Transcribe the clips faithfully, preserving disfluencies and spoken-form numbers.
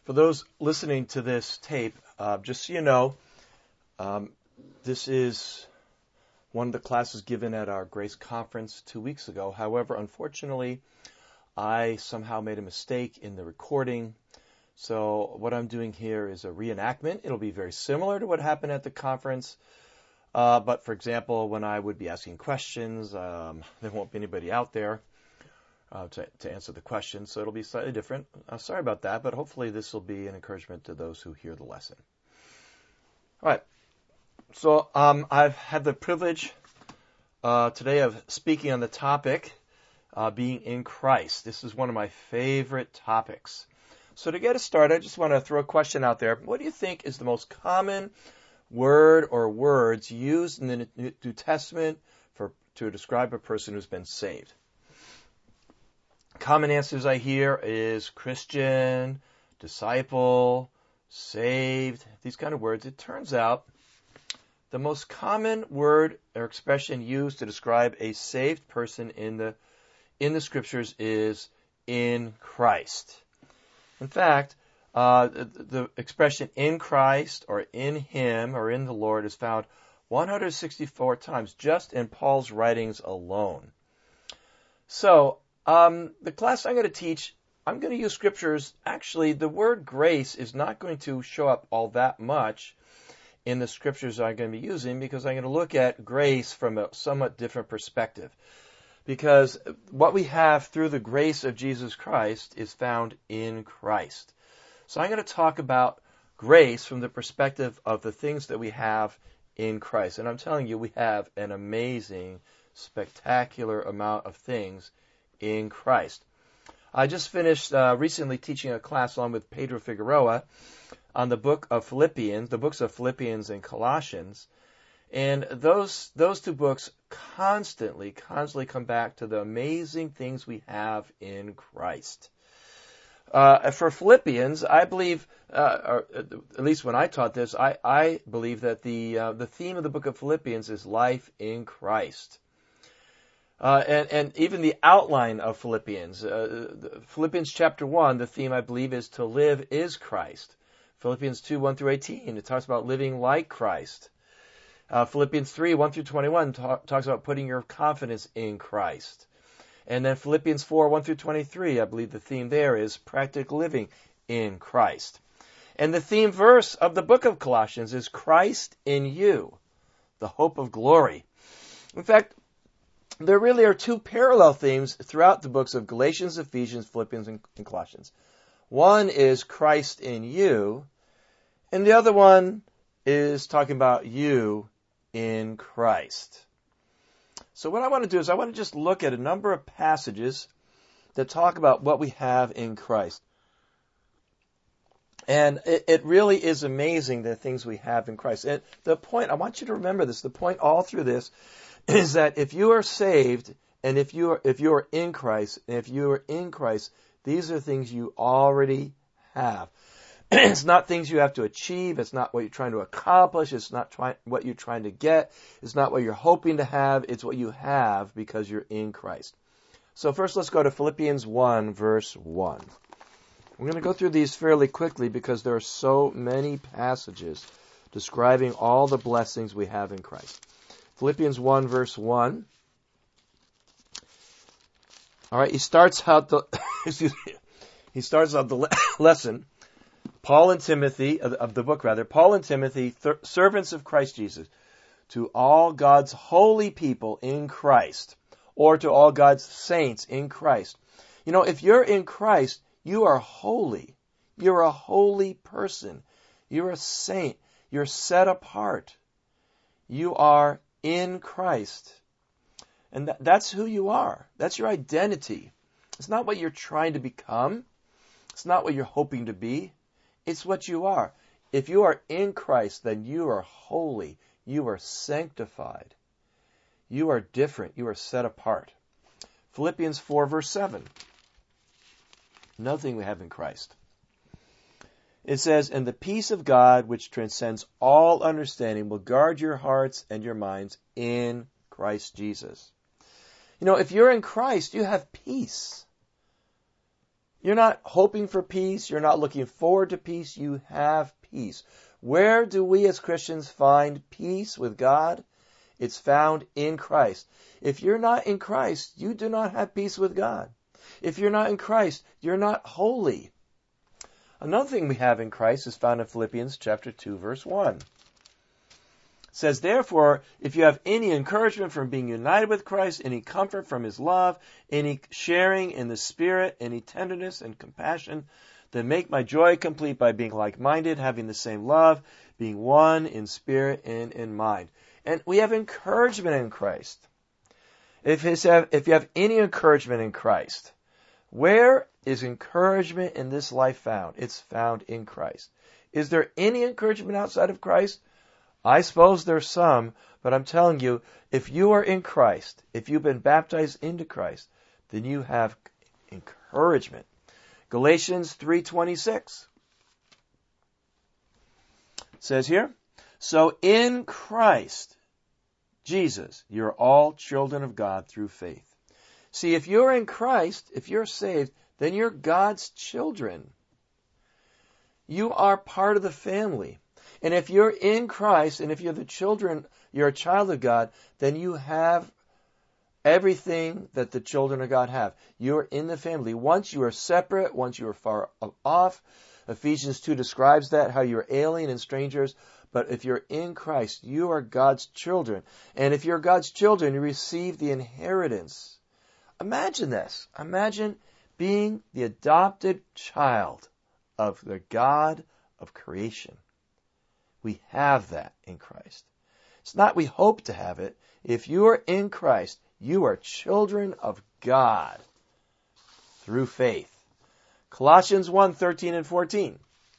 For those listening to this tape, uh, just so you know, um, this is one of the classes given at our Grace Conference two weeks ago. However, unfortunately, I somehow made a mistake in the recording. So what I'm doing here is a reenactment. It'll be very similar to what happened at the conference. Uh, but, for example, when I would be asking questions, um, there won't be anybody out there uh, to, to answer the questions. So it'll be slightly different. Uh, sorry about that, but hopefully this will be an encouragement to those who hear the lesson. All right. So um, I've had the privilege uh, today of speaking on the topic, uh, being in Christ. This is one of my favorite topics. So to get us started, I just want to throw a question out there. What do you think is the most common word or words used in the New Testament for to describe a person who's been saved? Common answers I hear is Christian, disciple, saved, these kind of words. It turns out the most common word or expression used to describe a saved person in the in the scriptures is in Christ. In fact, uh, the, the expression in Christ or in Him or in the Lord is found one hundred sixty-four times just in Paul's writings alone. So, um, the class I'm going to teach, I'm going to use scriptures. Actually, the word grace is not going to show up all that much in the scriptures I'm going to be using because I'm going to look at grace from a somewhat different perspective. Because what we have through the grace of Jesus Christ is found in Christ. So I'm going to talk about grace from the perspective of the things that we have in Christ. And I'm telling you, we have an amazing, spectacular amount of things in Christ. I just finished uh, recently teaching a class along with Pedro Figueroa on the book of Philippians, the books of Philippians and Colossians. And those those two books constantly, constantly come back to the amazing things we have in Christ. Uh, for Philippians, I believe, uh, or at least when I taught this, I, I believe that the uh, the theme of the book of Philippians is life in Christ. Uh, and, and even the outline of Philippians, uh, Philippians chapter one, the theme I believe is to live is Christ. Philippians two, one through eighteen, it talks about living like Christ. Uh, Philippians three, one through twenty-one talk, talks about putting your confidence in Christ. And then Philippians four, one through twenty-three, I believe the theme there is practical living in Christ. And the theme verse of the book of Colossians is Christ in you, the hope of glory. In fact, there really are two parallel themes throughout the books of Galatians, Ephesians, Philippians, and, and Colossians. One is Christ in you, and the other one is talking about you in Christ. So what I want to do is I want to just look at a number of passages that talk about what we have in Christ. And it, it really is amazing the things we have in Christ. And the point, I want you to remember this, the point all through this is that if you are saved and if you are, if you are in Christ, and if you are in Christ, these are things you already have. It's not things you have to achieve. It's not what you're trying to accomplish. It's not try- what you're trying to get. It's not what you're hoping to have. It's what you have because you're in Christ. So first let's go to Philippians one, verse one. We're going to go through these fairly quickly because there are so many passages describing all the blessings we have in Christ. Philippians one, verse one. All right, he starts out the excuse me. He starts out the le- lesson. Paul and Timothy, of the book rather, Paul and Timothy, th- servants of Christ Jesus, to all God's holy people in Christ, or to all God's saints in Christ. You know, if you're in Christ, you are holy. You're a holy person. You're a saint. You're set apart. You are in Christ. And th- that's who you are. That's your identity. It's not what you're trying to become. It's not what you're hoping to be. It's what you are. If you are in Christ, then you are holy. You are sanctified. You are different. You are set apart. Philippians four, verse seven. Another thing we have in Christ. It says, and the peace of God, which transcends all understanding, will guard your hearts and your minds in Christ Jesus. You know, if you're in Christ, you have peace. You're not hoping for peace. You're not looking forward to peace. You have peace. Where do we as Christians find peace with God? It's found in Christ. If you're not in Christ, you do not have peace with God. If you're not in Christ, you're not holy. Another thing we have in Christ is found in Philippians chapter two, verse one. It says, therefore, if you have any encouragement from being united with Christ, any comfort from his love, any sharing in the Spirit, any tenderness and compassion, then make my joy complete by being like-minded, having the same love, being one in spirit and in mind. And we have encouragement in Christ. If, his, if you have any encouragement in Christ, where is encouragement in this life found? It's found in Christ. Is there any encouragement outside of Christ? I suppose there's some, but I'm telling you, if you are in Christ, if you've been baptized into Christ, then you have encouragement. Galatians three twenty-six says here, so in Christ Jesus, you're all children of God through faith. See, if you're in Christ, if you're saved, then you're God's children. You are part of the family. And if you're in Christ, and if you're the children, you're a child of God, then you have everything that the children of God have. You're in the family. Once you are separate, once you are far off, Ephesians two describes that, how you're alien and strangers. But if you're in Christ, you are God's children. And if you're God's children, you receive the inheritance. Imagine this. Imagine being the adopted child of the God of creation. We have that in Christ. It's not we hope to have it. If you are in Christ, you are children of God through faith. Colossians one, thirteen and fourteen.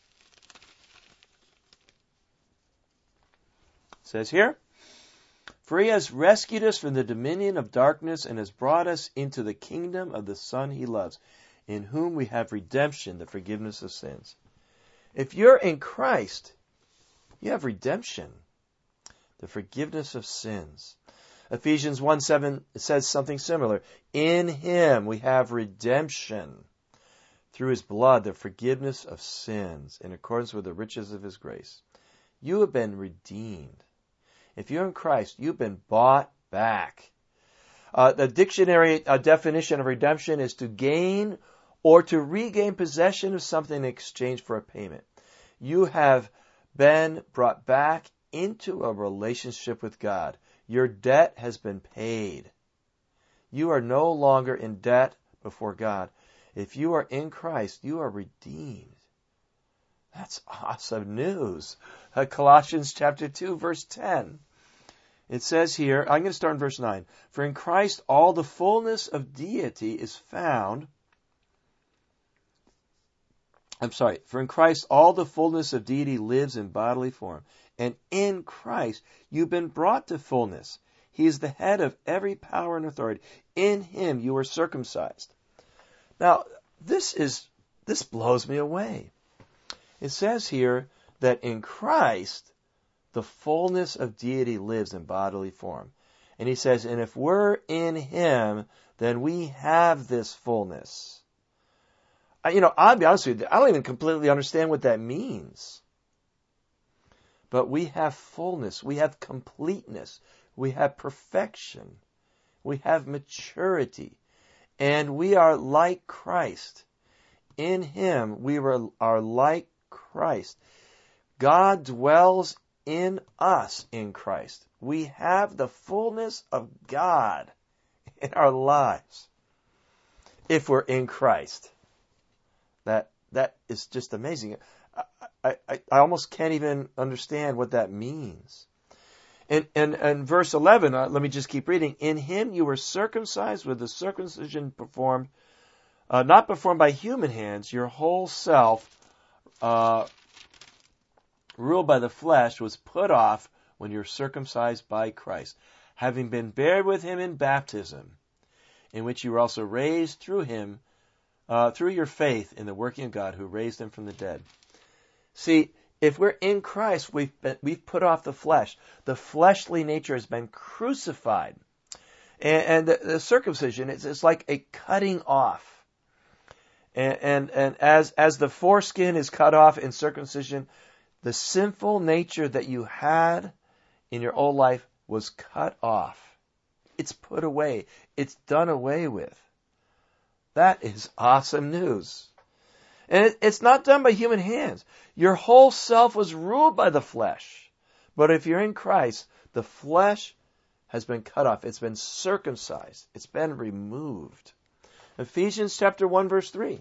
It says here, for he has rescued us from the dominion of darkness and has brought us into the kingdom of the Son he loves, in whom we have redemption, the forgiveness of sins. If you're in Christ, you have redemption, the forgiveness of sins. Ephesians one seven says something similar. In him we have redemption through his blood, the forgiveness of sins, in accordance with the riches of his grace. You have been redeemed. If you're in Christ, you've been bought back. Uh, the dictionary uh, definition of redemption is to gain or to regain possession of something in exchange for a payment. You have been brought back into a relationship with God. Your debt has been paid. You are no longer in debt before God. If you are in Christ, you are redeemed. That's awesome news. Uh, Colossians chapter two, verse ten. It says here, I'm going to start in verse nine. For in Christ all the fullness of deity is found. I'm sorry. For in Christ all the fullness of deity lives in bodily form. And in Christ you've been brought to fullness. He is the head of every power and authority. In him you are circumcised. Now, this is this blows me away. It says here that in Christ the fullness of deity lives in bodily form. And he says, and if we're in him, then we have this fullness. I, you know, I'll be honest with you, I don't even completely understand what that means. But we have fullness, we have completeness, we have perfection, we have maturity, and we are like Christ. In him, we are like Christ. God dwells in us in Christ. We have the fullness of God in our lives if we're in Christ. That that is just amazing. I, I, I almost can't even understand what that means. And and, and verse eleven, uh, let me just keep reading. In him you were circumcised with the circumcision performed, uh, not performed by human hands. Your whole self, uh, ruled by the flesh, was put off when you're circumcised by Christ, having been buried with him in baptism, in which you were also raised through him, uh, through your faith in the working of God who raised him from the dead. See, if we're in Christ, we've been, we've put off the flesh. The fleshly nature has been crucified. And, and the, the circumcision, it's, it's like a cutting off. And, and, and as, as the foreskin is cut off in circumcision, the sinful nature that you had in your old life was cut off. It's put away. It's done away with. That is awesome news. And it, it's not done by human hands. Your whole self was ruled by the flesh. But if you're in Christ, the flesh has been cut off. It's been circumcised. It's been removed. Ephesians chapter one verse three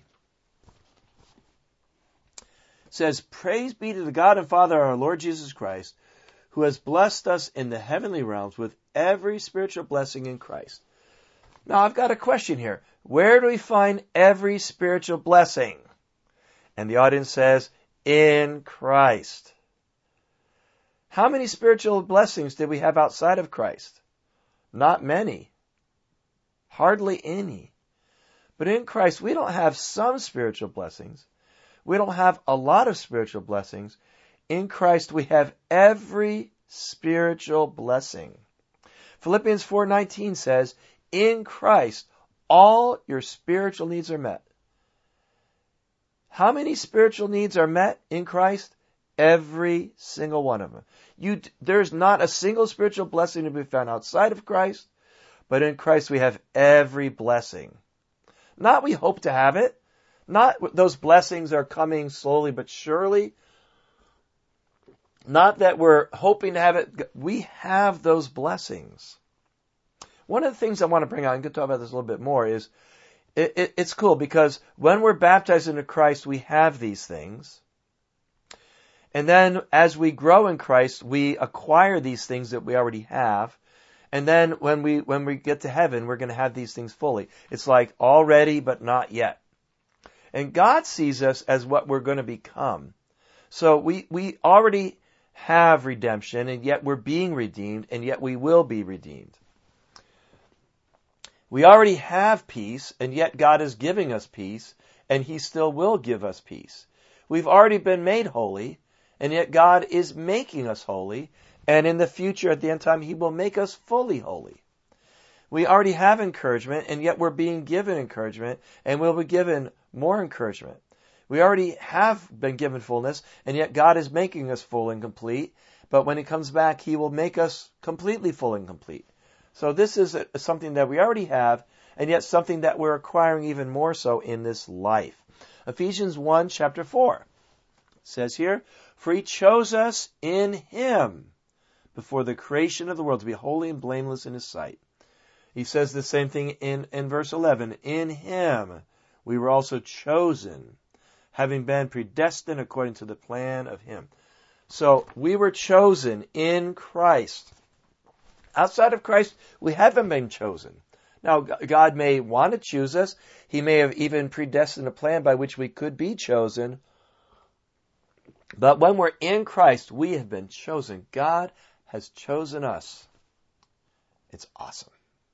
says, "Praise be to the God and Father of our Lord Jesus Christ, who has blessed us in the heavenly realms with every spiritual blessing in Christ." Now I've got a question here. Where do we find every spiritual blessing? And the audience says, in Christ. How many spiritual blessings did we have outside of Christ? Not many. Hardly any. But in Christ, we don't have some spiritual blessings. We don't have a lot of spiritual blessings. In Christ, we have every spiritual blessing. Philippians four nineteen says, in Christ, all your spiritual needs are met. How many spiritual needs are met in Christ? Every single one of them. You, there's not a single spiritual blessing to be found outside of Christ, but in Christ we have every blessing. Not we hope to have it. Not those blessings are coming slowly but surely. Not that we're hoping to have it. We have those blessings. One of the things I want to bring out, and get to talk about this a little bit more, is it, it, it's cool because when we're baptized into Christ, we have these things. And then as we grow in Christ, we acquire these things that we already have. And then when we when we get to heaven, we're going to have these things fully. It's like already, but not yet. And God sees us as what we're going to become. So we, we already have redemption, and yet we're being redeemed, and yet we will be redeemed. We already have peace, and yet God is giving us peace, and He still will give us peace. We've already been made holy, and yet God is making us holy, and in the future, at the end time, He will make us fully holy. We already have encouragement, and yet we're being given encouragement, and we'll be given more encouragement. We already have been given fullness, and yet God is making us full and complete, but when He comes back, He will make us completely full and complete. So this is a, something that we already have, and yet something that we're acquiring even more so in this life. Ephesians one, chapter four says here, "For He chose us in Him before the creation of the world to be holy and blameless in His sight." He says the same thing in, in verse eleven. "In Him we were also chosen, having been predestined according to the plan of Him." So we were chosen in Christ. Outside of Christ, we haven't been chosen. Now, God may want to choose us. He may have even predestined a plan by which we could be chosen. But when we're in Christ, we have been chosen. God has chosen us. It's awesome.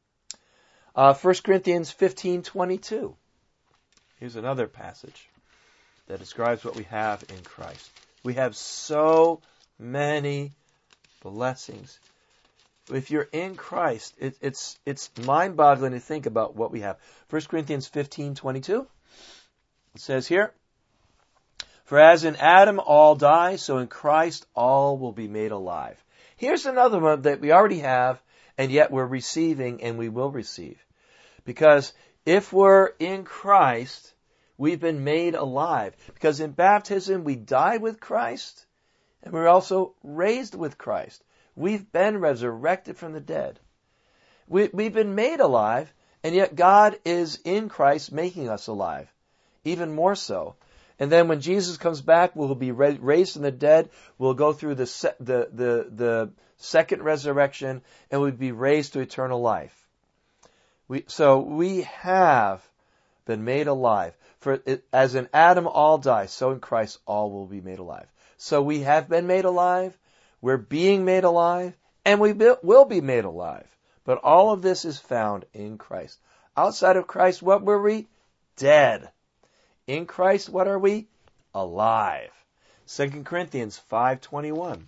Uh, First Corinthians fifteen twenty-two. Here's another passage that describes what we have in Christ. We have so many blessings. If you're in Christ, it, it's it's mind-boggling to think about what we have. First Corinthians fifteen twenty-two. It says here, "For as in Adam all die, so in Christ all will be made alive." Here's another one that we already have, and yet we're receiving and we will receive. Because if we're in Christ, we've been made alive. Because in baptism, we died with Christ, and we're also raised with Christ. We've been resurrected from the dead. We, we've been made alive, and yet God is in Christ making us alive. Even more so. And then when Jesus comes back, we'll be raised from the dead. We'll go through the, se- the, the, the second resurrection, and we'll be raised to eternal life. We, so we have been made alive. For it, as in Adam all die, so in Christ all will be made alive. So we have been made alive. We're being made alive, and we will be made alive. But all of this is found in Christ. Outside of Christ, what were we? Dead. In Christ, what are we? Alive. Second Corinthians five twenty-one.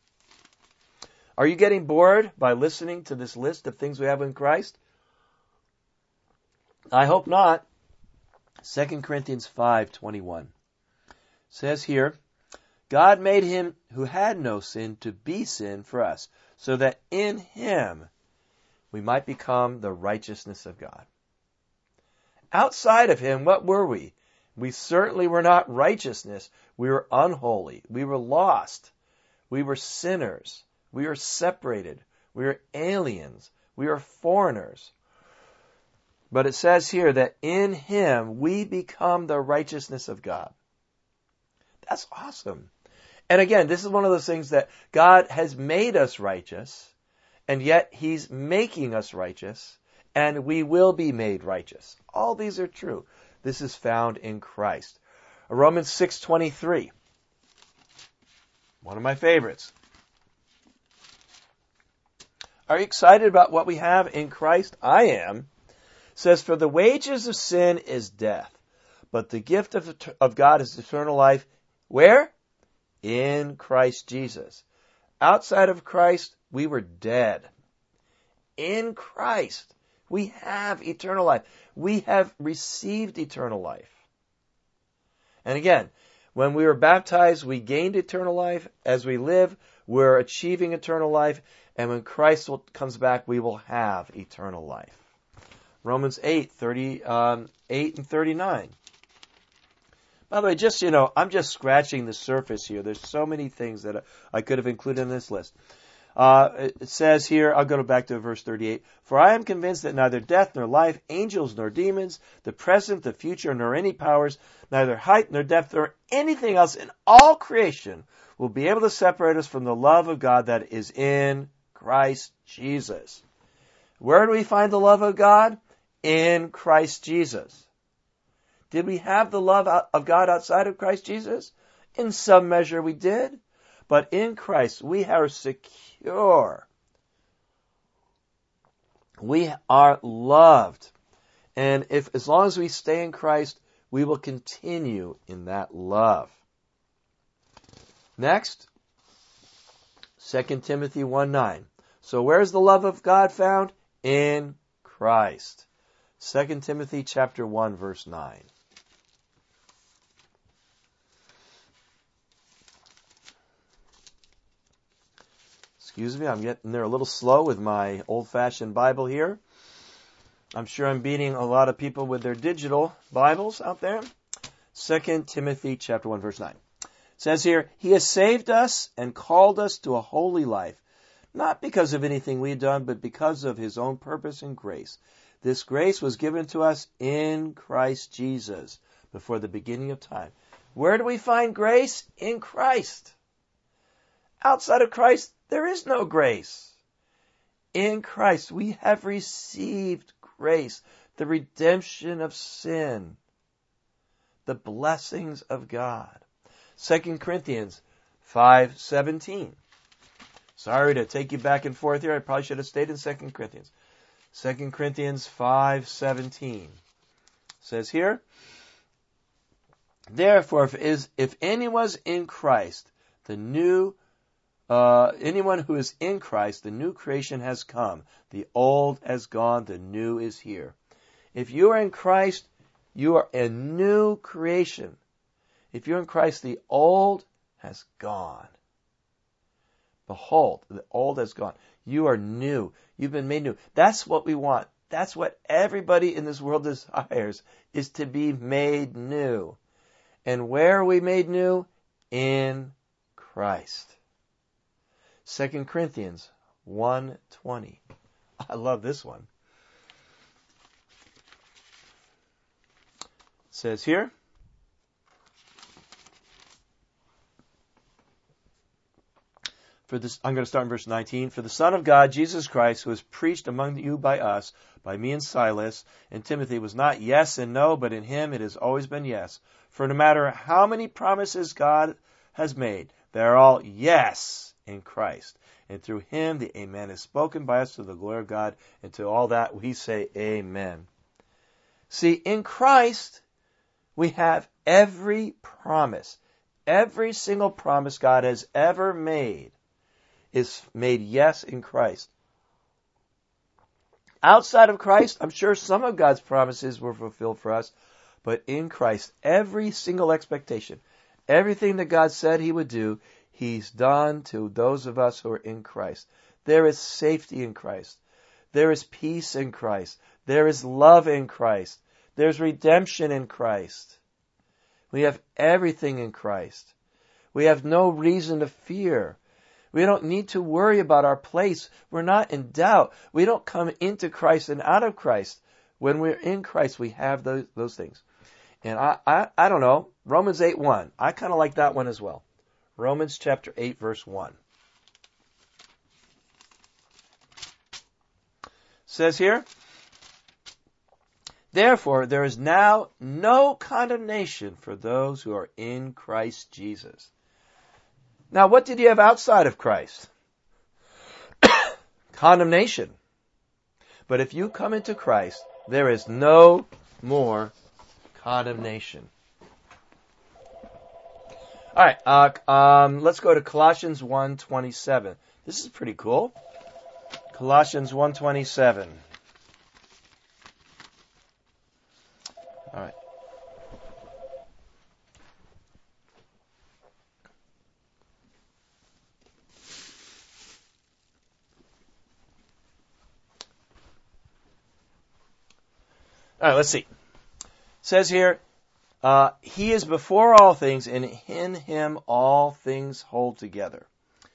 Are you getting bored by listening to this list of things we have in Christ? I hope not. Second Corinthians five twenty-one says here, God made him who had no sin to be sin for us, so that in him we might become the righteousness of God. Outside of him, what were we? We certainly were not righteousness. We were unholy. We were lost. We were sinners. We were separated. We were aliens. We were foreigners. But it says here that in him we become the righteousness of God. That's awesome. And again, this is one of those things that God has made us righteous, and yet he's making us righteous, and we will be made righteous. All these are true. This is found in Christ. Romans six twenty-three. One of my favorites. Are you excited about what we have in Christ? I am. It says, for the wages of sin is death, but the gift of, of God is eternal life. Where? In Christ Jesus. Outside of Christ, we were dead. In Christ, we have eternal life. We have received eternal life. And again, when we were baptized, we gained eternal life. As we live, we're achieving eternal life. And when Christ will, comes back, we will have eternal life. Romans eight, thirty, um, eight and thirty-nine. By the way, just, you know, I'm just scratching the surface here. There's so many things that I could have included in this list. Uh, it says here, I'll go back to verse thirty-eight. For I am convinced that neither death nor life, angels nor demons, the present, the future, nor any powers, neither height nor depth nor anything else in all creation will be able to separate us from the love of God that is in Christ Jesus. Where do we find the love of God? In Christ Jesus. Did we have the love of God outside of Christ Jesus? In some measure we did. But in Christ we are secure. We are loved. And if as long as we stay in Christ, we will continue in that love. Next, Second Timothy one nine. So where's the love of God found? In Christ. Second Timothy chapter one verse nine. Excuse me, I'm getting there a little slow with my old-fashioned Bible here. I'm sure I'm beating a lot of people with their digital Bibles out there. Second Timothy chapter one verse nine. It says here, he has saved us and called us to a holy life, not because of anything we had done, but because of his own purpose and grace. This grace was given to us in Christ Jesus before the beginning of time. Where do we find grace? In Christ. Outside of Christ, there is no grace. In Christ, we have received grace, the redemption of sin, the blessings of God. Second Corinthians five seventeen. Sorry to take you back and forth here. I probably should have stayed in Second Corinthians. Second Corinthians five seventeen says here, therefore, if, is, if anyone was in Christ, the new Uh, anyone who is in Christ, the new creation has come. The old has gone, the new is here. If you are in Christ, you are a new creation. If you're in Christ, the old has gone. Behold, the old has gone. You are new. You've been made new. That's what we want. That's what everybody in this world desires, is to be made new. And where are we made new? In Christ. Second Corinthians one twenty. I love this one. It says here, for this, I'm going to start in verse nineteen. For the Son of God, Jesus Christ, who was preached among you by us, by me and Silas, and Timothy, was not yes and no, but in him it has always been yes. For no matter how many promises God has made, they are all yes in Christ. And through him the amen is spoken by us to the glory of God, and to all that we say amen. See, in Christ we have every promise. Every single promise God has ever made is made yes in Christ. Outside of Christ, I'm sure some of God's promises were fulfilled for us, But in Christ, every single expectation, everything that God said he would do, he's done to those of us who are in Christ. There is safety in Christ. There is peace in Christ. There is love in Christ. There's redemption in Christ. We have everything in Christ. We have no reason to fear. We don't need to worry about our place. We're not in doubt. We don't come into Christ and out of Christ. When we're in Christ, we have those, those things. And I, I, I don't know, Romans eight one. I kind of like that one as well. Romans chapter eight, verse one. Says here, therefore, there is now no condemnation for those who are in Christ Jesus. Now, what did you have outside of Christ? Condemnation. But if you come into Christ, there is no more condemnation. All right, uh, um, let's go to Colossians one twenty-seven. This is pretty cool. Colossians one twenty-seven. All right. All right, let's see. It says here, uh, he is before all things, and in him all things hold together.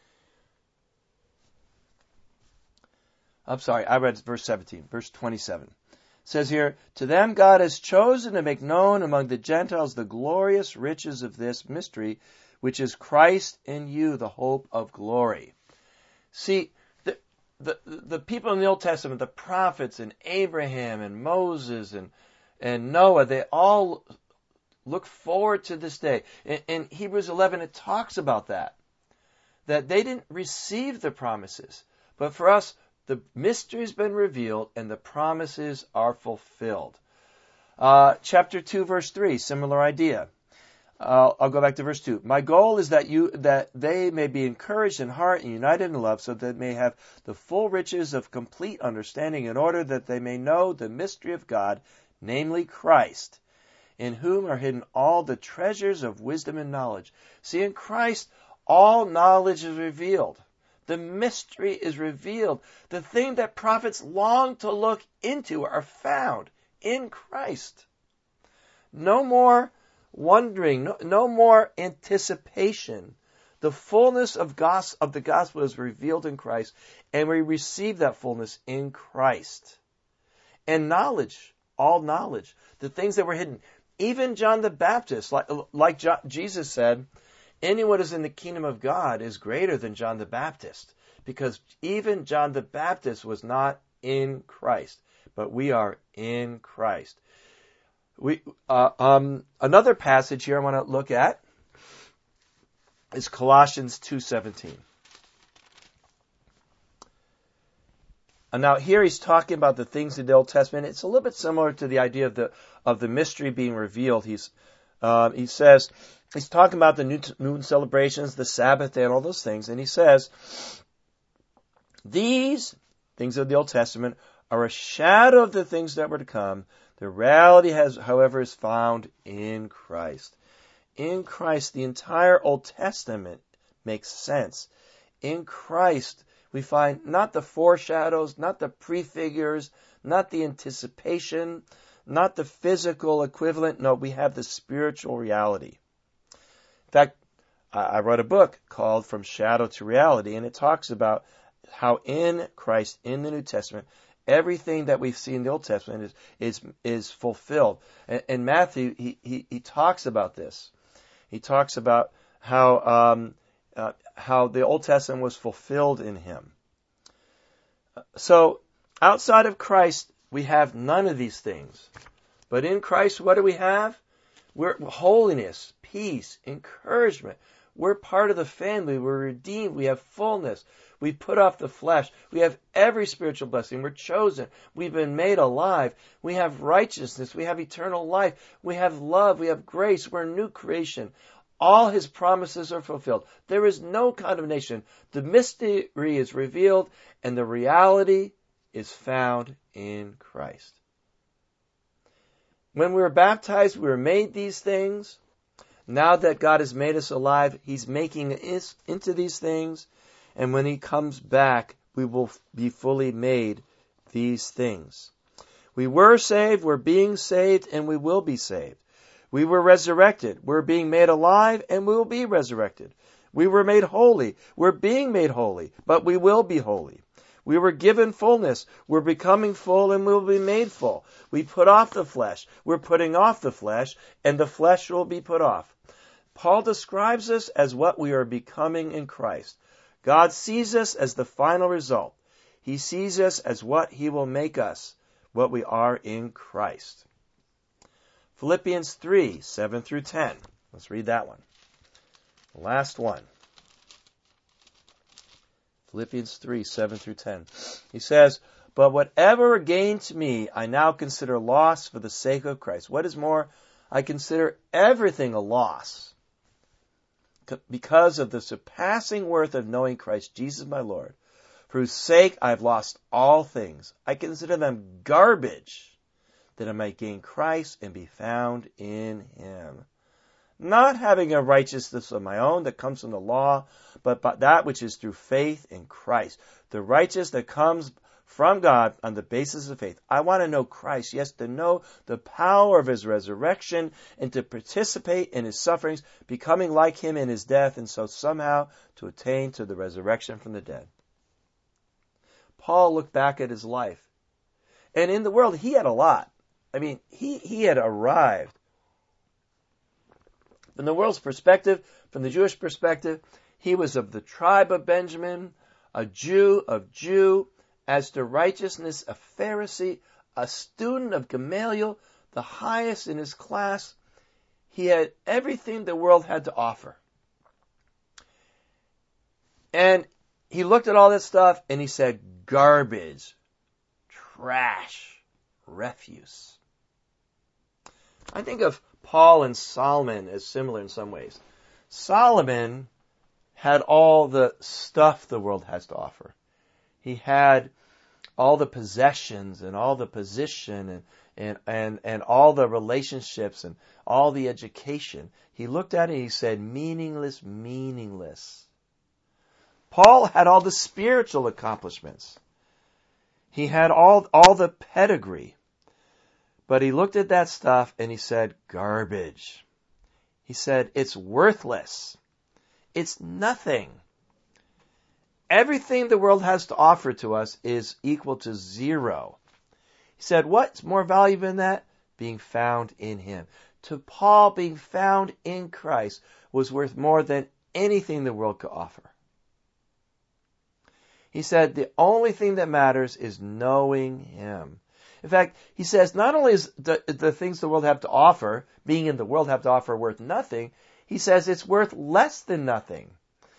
I'm sorry, I read verse seventeen, verse twenty-seven. It says here, to them God has chosen to make known among the Gentiles the glorious riches of this mystery, which is Christ in you, the hope of glory. See, the, the, the people in the Old Testament, the prophets and Abraham and Moses and, and Noah, they all look forward to this day. In, in Hebrews eleven, it talks about that, that they didn't receive the promises. But for us, the mystery has been revealed and the promises are fulfilled. Uh, chapter two, verse three, similar idea. Uh, I'll go back to verse two. My goal is that you that they may be encouraged in heart and united in love, so that they may have the full riches of complete understanding, in order that they may know the mystery of God, namely Christ, in whom are hidden all the treasures of wisdom and knowledge. See, in Christ, all knowledge is revealed. The mystery is revealed. The thing that prophets long to look into are found in Christ. No more wondering, no, no more anticipation. The fullness of, gos- of the gospel is revealed in Christ, and we receive that fullness in Christ. And knowledge, all knowledge, the things that were hidden. Even John the Baptist, like, like John, Jesus said, anyone who is in the kingdom of God is greater than John the Baptist, because even John the Baptist was not in Christ, but we are in Christ. We uh, um, another passage here I want to look at is Colossians two seventeen. And now here he's talking about the things in the Old Testament. It's a little bit similar to the idea of the of the mystery being revealed. He's uh, he says. He's talking about the new moon celebrations, the Sabbath day, and all those things. And he says, these things of the Old Testament are a shadow of the things that were to come. The reality, has, however, is found in Christ. In Christ, the entire Old Testament makes sense. In Christ, we find not the foreshadows, not the prefigures, not the anticipation, not the physical equivalent. No, we have the spiritual reality. In fact, I wrote a book called From Shadow to Reality, and it talks about how in Christ, in the New Testament, everything that we see in the Old Testament is is, is fulfilled. And, and Matthew, he, he, he talks about this. He talks about how um, uh, how the Old Testament was fulfilled in him. So, outside of Christ, we have none of these things. But in Christ, what do we have? We're holiness, peace, encouragement. We're part of the family. We're redeemed. We have fullness. We put off the flesh. We have every spiritual blessing. We're chosen. We've been made alive. We have righteousness. We have eternal life. We have love. We have grace. We're a new creation. All his promises are fulfilled. There is no condemnation. The mystery is revealed, and the reality is found in Christ. When we were baptized, we were made these things. Now that God has made us alive, He's making us into these things. And when He comes back, we will be fully made these things. We were saved, we're being saved, and we will be saved. We were resurrected, we're being made alive, and we will be resurrected. We were made holy, we're being made holy, but we will be holy. We were given fullness, we're becoming full, and we'll be made full. We put off the flesh, we're putting off the flesh, and the flesh will be put off. Paul describes us as what we are becoming in Christ. God sees us as the final result. He sees us as what He will make us, what we are in Christ. Philippians three, seven through ten. Let's read that one. The last one. Philippians three, seven through ten. He says, "But whatever gained to me, I now consider loss for the sake of Christ. What is more, I consider everything a loss because of the surpassing worth of knowing Christ Jesus my Lord, for whose sake I have lost all things. I consider them garbage, that I might gain Christ and be found in Him. Not having a righteousness of my own that comes from the law, but that which is through faith in Christ. The righteousness that comes from God on the basis of faith. I want to know Christ, yes, to know the power of His resurrection and to participate in His sufferings, becoming like Him in His death, and so somehow to attain to the resurrection from the dead." Paul looked back at his life. And in the world, he had a lot. I mean, he, he had arrived. From the world's perspective, from the Jewish perspective, he was of the tribe of Benjamin, a Jew of Jew, as to righteousness, a Pharisee, a student of Gamaliel, the highest in his class. He had everything the world had to offer. And he looked at all this stuff and he said, garbage, trash, refuse. I think of Paul and Solomon as similar in some ways. Solomon had all the stuff the world has to offer. He had all the possessions and all the position and, and, and, and all the relationships and all the education. He looked at it and he said, meaningless, meaningless. Paul had all the spiritual accomplishments. He had all, all the pedigree. But he looked at that stuff and he said, garbage. He said, it's worthless. It's nothing. Everything the world has to offer to us is equal to zero. He said, what's more valuable than that? Being found in Him. To Paul, being found in Christ was worth more than anything the world could offer. He said, the only thing that matters is knowing Him. In fact, he says, not only is the, the things the world have to offer, being in the world have to offer, worth nothing, he says it's worth less than nothing.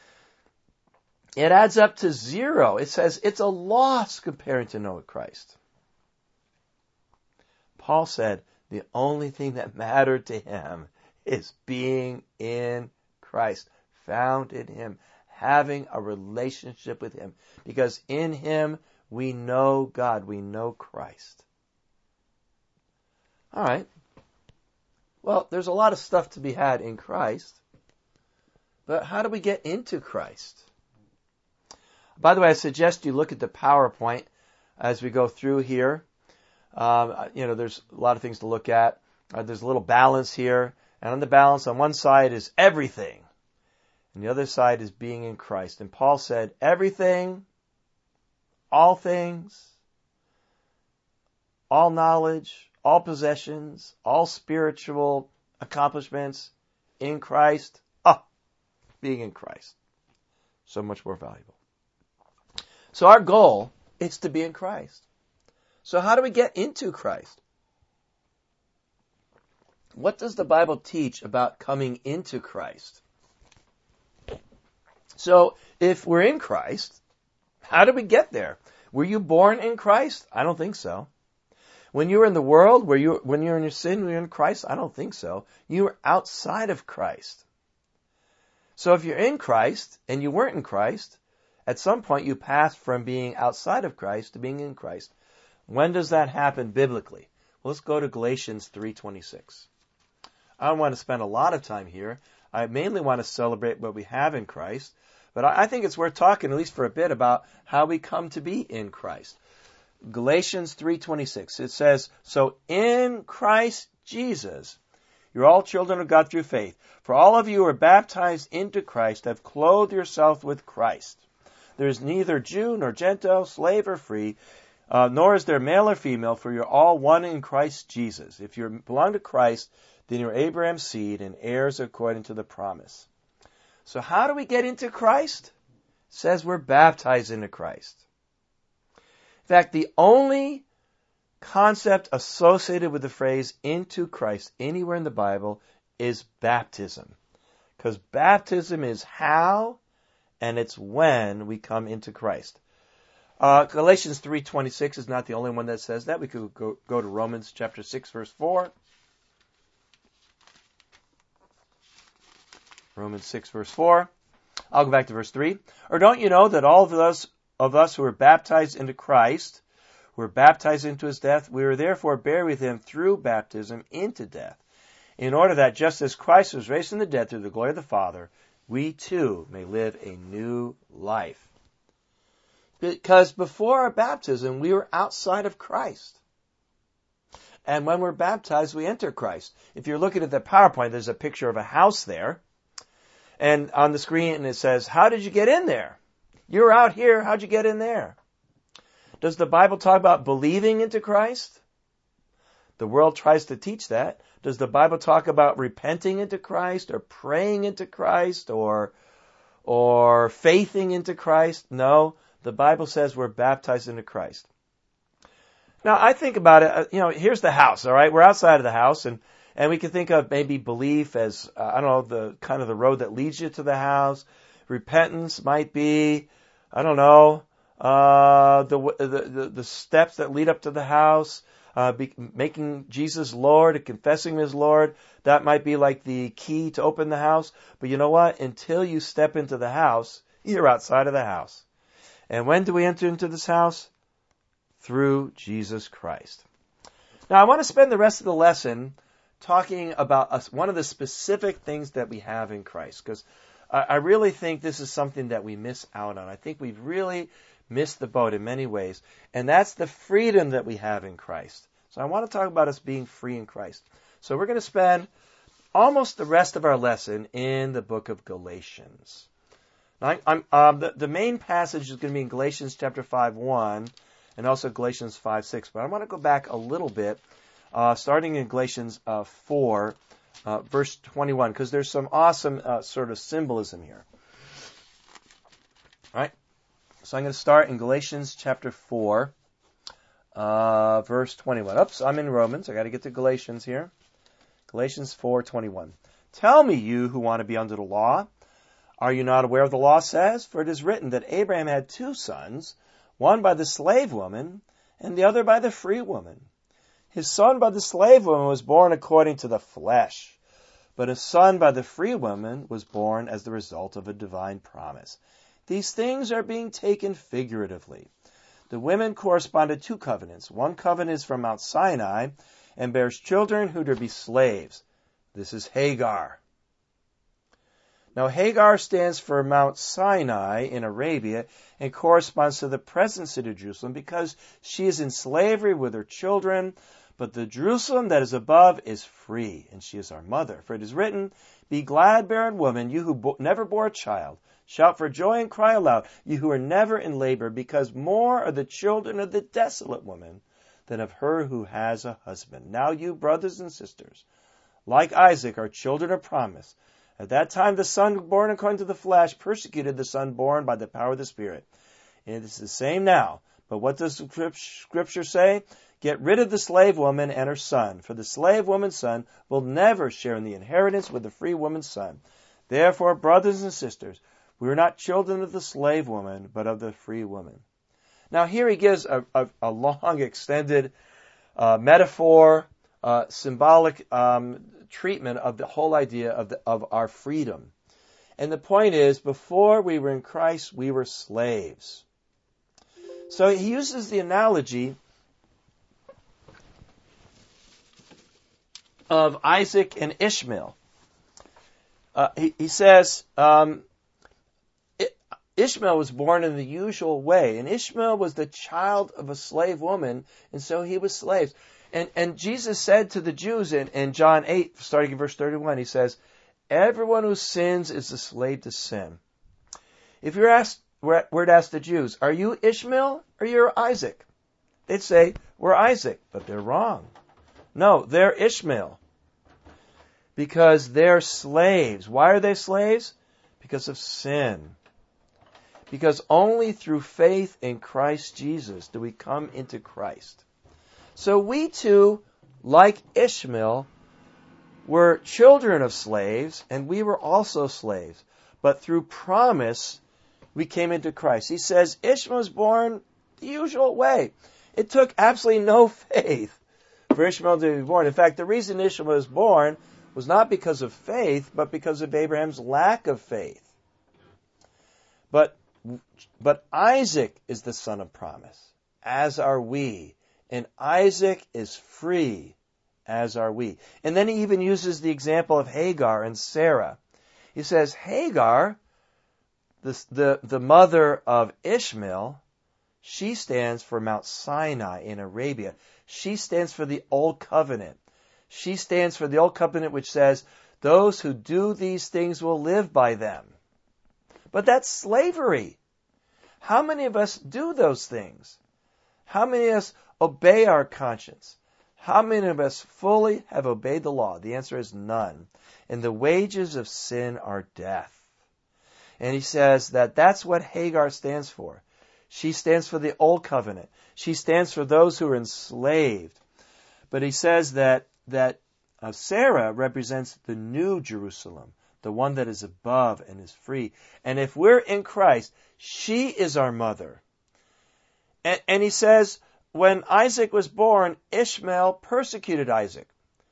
It adds up to zero. It says it's a loss compared to knowing Christ. Paul said the only thing that mattered to him is being in Christ, found in Him, having a relationship with Him. Because in Him we know God, we know Christ. All right. Well, there's a lot of stuff to be had in Christ. But how do we get into Christ? By the way, I suggest you look at the PowerPoint as we go through here. Um, you know, there's a lot of things to look at. Uh, there's a little balance here. And on the balance, on one side is everything. And the other side is being in Christ. And Paul said, everything, all things, all knowledge, all possessions, all spiritual accomplishments in Christ. Ah, being in Christ. So much more valuable. So our goal is to be in Christ. So how do we get into Christ? What does the Bible teach about coming into Christ? So if we're in Christ, how did we get there? Were you born in Christ? I don't think so. When you were in the world, were you, when you were in your sin, were you in Christ? I don't think so. You were outside of Christ. So if you're in Christ and you weren't in Christ, at some point you passed from being outside of Christ to being in Christ. When does that happen biblically? Well, let's go to Galatians three twenty-six. I don't want to spend a lot of time here. I mainly want to celebrate what we have in Christ, but I think it's worth talking, at least for a bit, about how we come to be in Christ. Galatians three twenty-six, it says, "So in Christ Jesus, you're all children of God through faith. For all of you who are baptized into Christ have clothed yourself with Christ. There is neither Jew nor Gentile, slave or free, uh, nor is there male or female, for you're all one in Christ Jesus. If you belong to Christ, then you're Abraham's seed and heirs according to the promise." So how do we get into Christ? It says we're baptized into Christ. In fact, the only concept associated with the phrase into Christ anywhere in the Bible is baptism. Because baptism is how and it's when we come into Christ. Uh, Galatians three twenty-six is not the only one that says that. We could go, go to Romans chapter six, verse four. Romans six, verse four. I'll go back to verse three. "Or don't you know that all of us, of us who are baptized into Christ, who are baptized into his death, we are therefore buried with him through baptism into death, in order that just as Christ was raised from the dead through the glory of the Father, we too may live a new life." Because before our baptism, we were outside of Christ. And when we're baptized, we enter Christ. If you're looking at the PowerPoint, there's a picture of a house there. And on the screen it says, "How did you get in there? You were out here. How'd you get in there?" Does the Bible talk about believing into Christ? The world tries to teach that. Does the Bible talk about repenting into Christ or praying into Christ or, or faithing into Christ? No. The Bible says we're baptized into Christ. Now, I think about it, you know, here's the house, all right? We're outside of the house, and, and we can think of maybe belief as, uh, I don't know, the kind of the road that leads you to the house. Repentance might be, I don't know, uh, the, the, the, the steps that lead up to the house, uh, be, making Jesus Lord and confessing Him as Lord. That might be like the key to open the house. But you know what? Until you step into the house, you're outside of the house. And when do we enter into this house? Through Jesus Christ. Now, I want to spend the rest of the lesson talking about us, one of the specific things that we have in Christ, because I, I really think this is something that we miss out on. I think we've really missed the boat in many ways, and that's the freedom that we have in Christ. So I want to talk about us being free in Christ. So we're going to spend almost the rest of our lesson in the book of Galatians. Now, I'm, um, the, the main passage is going to be in Galatians chapter five, one, and also Galatians five, six. But I want to go back a little bit, uh, starting in Galatians uh, four, uh, verse twenty-one, because there's some awesome uh, sort of symbolism here. All right? So I'm going to start in Galatians chapter four, uh, verse twenty-one. Oops, I'm in Romans. I got to get to Galatians here. Galatians four, twenty-one. "Tell me, you who want to be under the law, are you not aware of the law says? For it is written that Abraham had two sons, one by the slave woman and the other by the free woman. His son by the slave woman was born according to the flesh, but his son by the free woman was born as the result of a divine promise. These things are being taken figuratively. The women correspond to two covenants. One covenant is from Mount Sinai and bears children who are to be slaves. This is Hagar. Now, Hagar stands for Mount Sinai in Arabia and corresponds to the present city of Jerusalem because she is in slavery with her children, but the Jerusalem that is above is free, and she is our mother. For it is written, 'Be glad, barren woman, you who bo- never bore a child. Shout for joy and cry aloud, you who are never in labor, because more are the children of the desolate woman than of her who has a husband.' Now you, brothers and sisters, like Isaac, are children of promise. At that time, the son born according to the flesh persecuted the son born by the power of the Spirit. And it is the same now. But what does the Scripture say? Get rid of the slave woman and her son, for the slave woman's son will never share in the inheritance with the free woman's son. Therefore, brothers and sisters, we are not children of the slave woman, but of the free woman." Now, here he gives a, a, a long, extended uh, metaphor, uh, symbolic um, treatment of the whole idea of the, of our freedom. And the point is, before we were in Christ, we were slaves. So he uses the analogy of Isaac and Ishmael. Uh, he, he says, um, Ishmael was born in the usual way, and Ishmael was the child of a slave woman, and so he was slaves. And, and Jesus said to the Jews in, in John eight, starting in verse thirty-one, he says, everyone who sins is a slave to sin. If you're asked, were, were to ask the Jews, are you Ishmael or you're Isaac? They'd say, we're Isaac, but they're wrong. No, they're Ishmael. Because they're slaves. Why are they slaves? Because of sin. Because only through faith in Christ Jesus do we come into Christ. So we too, like Ishmael, were children of slaves, and we were also slaves. But through promise, we came into Christ. He says Ishmael was born the usual way. It took absolutely no faith for Ishmael to be born. In fact, the reason Ishmael was born was not because of faith, but because of Abraham's lack of faith. But But Isaac is the son of promise, as are we. And Isaac is free, as are we. And then he even uses the example of Hagar and Sarah. He says, Hagar, the, the, the mother of Ishmael, she stands for Mount Sinai in Arabia. She stands for the Old Covenant. She stands for the Old Covenant which says, those who do these things will live by them. But that's slavery. How many of us do those things? How many of us obey our conscience? How many of us fully have obeyed the law? The answer is none. And the wages of sin are death. And he says that that's what Hagar stands for. She stands for the Old Covenant. She stands for those who are enslaved. But he says that, that uh, Sarah represents the new Jerusalem, the one that is above and is free. And if we're in Christ, she is our mother. And, and he says, when Isaac was born, Ishmael persecuted Isaac,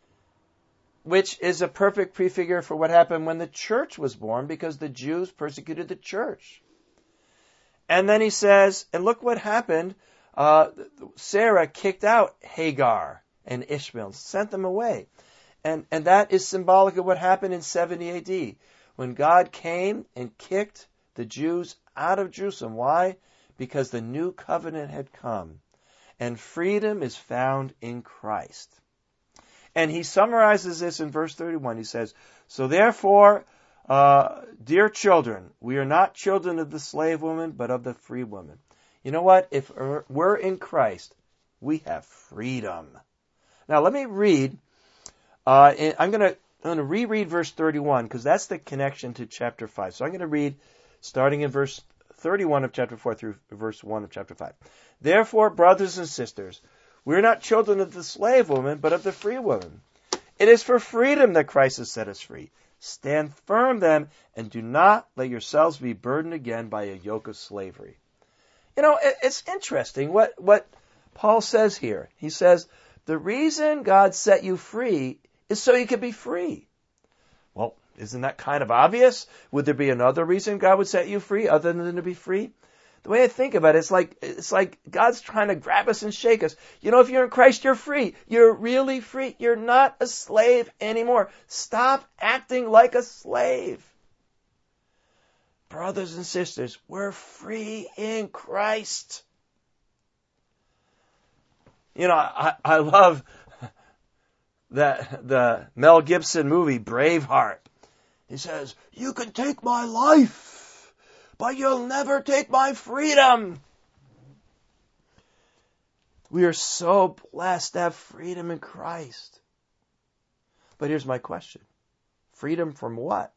which is a perfect prefigure for what happened when the church was born, because the Jews persecuted the church. And then he says, and look what happened. Uh, Sarah kicked out Hagar and Ishmael, sent them away. And, and that is symbolic of what happened in seventy A D, when God came and kicked the Jews out of Jerusalem. Why? Because the new covenant had come. And freedom is found in Christ. And he summarizes this in verse thirty-one. He says, so therefore, uh, dear children, we are not children of the slave woman, but of the free woman. You know what? If we're in Christ, we have freedom. Now let me read. Uh, I'm going to I'm going to reread verse thirty-one, because that's the connection to chapter five. So I'm going to read starting in verse thirty-one of chapter four through verse one of chapter five. Therefore, brothers and sisters, we are not children of the slave woman, but of the free woman. It is for freedom that Christ has set us free. Stand firm then, and do not let yourselves be burdened again by a yoke of slavery. You know, it's interesting what, what Paul says here. He says, the reason God set you free is so you can be free. Well, isn't that kind of obvious? Would there be another reason God would set you free other than to be free? The way I think about it, it's like, it's like God's trying to grab us and shake us. You know, if you're in Christ, you're free. You're really free. You're not a slave anymore. Stop acting like a slave. Brothers and sisters, we're free in Christ. You know, I, I love that the Mel Gibson movie, Braveheart. He says, you can take my life, but you'll never take my freedom. We are so blessed to have freedom in Christ. But here's my question. Freedom from what?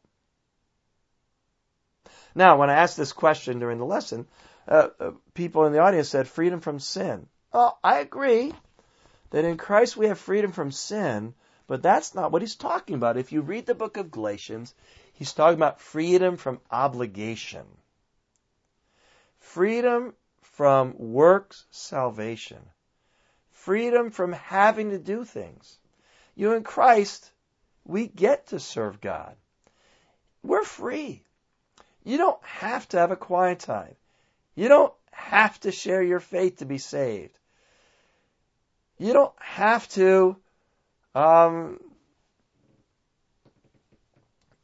Now, when I asked this question during the lesson, uh, uh, people in the audience said freedom from sin. Well, I agree that in Christ we have freedom from sin, but that's not what he's talking about. If you read the book of Galatians, he's talking about freedom from obligation. Freedom from works salvation. Freedom from having to do things. You know, in Christ, we get to serve God. We're free. You don't have to have a quiet time. You don't have to share your faith to be saved. You don't have to um,